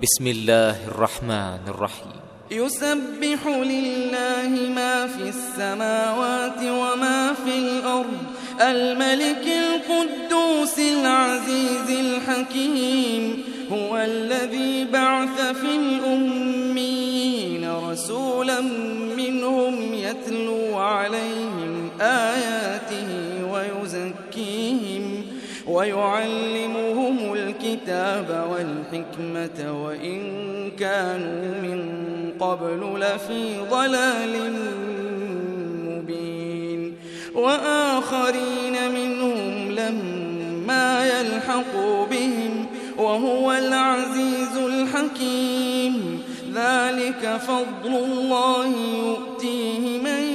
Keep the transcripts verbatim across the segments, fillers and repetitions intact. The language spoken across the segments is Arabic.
بسم الله الرحمن الرحيم. يسبح لله ما في السماوات وما في الأرض الملك القدوس العزيز الحكيم. هو الذي بعث في الأميين رسولا منهم يتلو عليهم آياته ويزكيهم ويعلمهم الكتاب والحكمة وإن كانوا من قبل لفي ضلال مبين. وآخرين منهم لما يلحقوا بهم وهو العزيز الحكيم. ذلك فضل الله يؤتيه من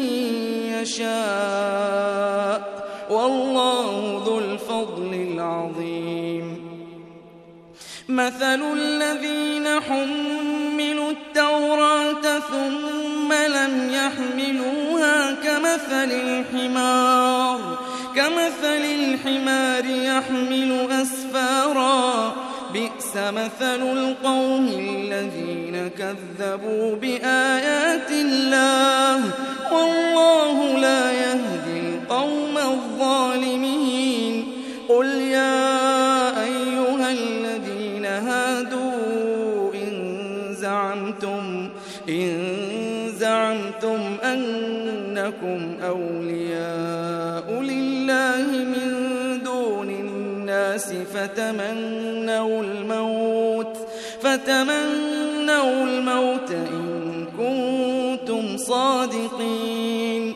يشاء والله ذو الفضل العظيم. مثل الذين حملوا التوراة ثم لم يحملوها كمثل الحمار كمثل الحمار يحمل أسفارا بئس مثل القوم الذين كذبوا بآيات الله والله لا يهدي القوم الظالمين. قل يا أيها الذين هادوا إن زعمتم إن زعمتم أنكم أولياء لله من دون الناس فتمنوا الموت فتمنوا الموت إن كنتم صادقين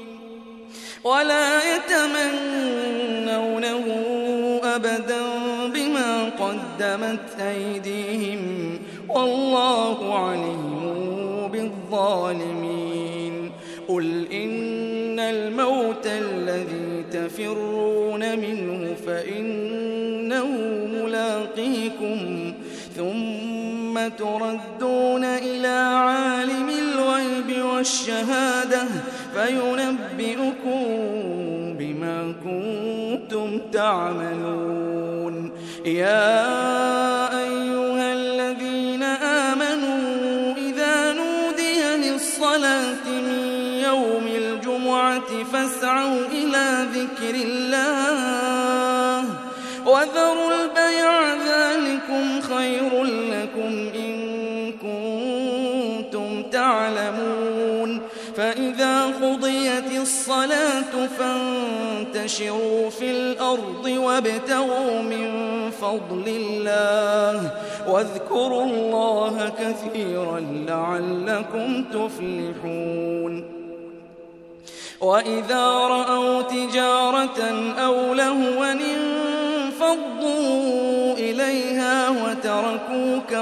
ولا يتمنونه أبدا بما قدمت أيديهم والله عليم بالظالمين. قل إن الموت الذي تفرون منه فإنه ملاقيكم ثم تردون إلى عالم الغيب والشهادة فينبئكم بما كنتم تعملون. يا أيها الذين آمنوا إذا نودي للصلاة من يوم الجمعة فاسعوا إلى ذكر الله وذروا البيع ذلكم خير لكم إن كنتم تعلمون. فإذا قضيت الصلاة فانتشروا في الأرض وابتغوا من فضل الله واذكروا الله كثيرا لعلكم تفلحون. وإذا رأوا تجارة أو لهوا انفضوا إليها وتركوك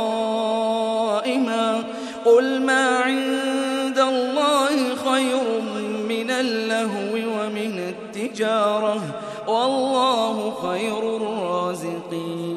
قائما قل ما عند الله خير من اللهو ومن التجارة والله خير الرازقين.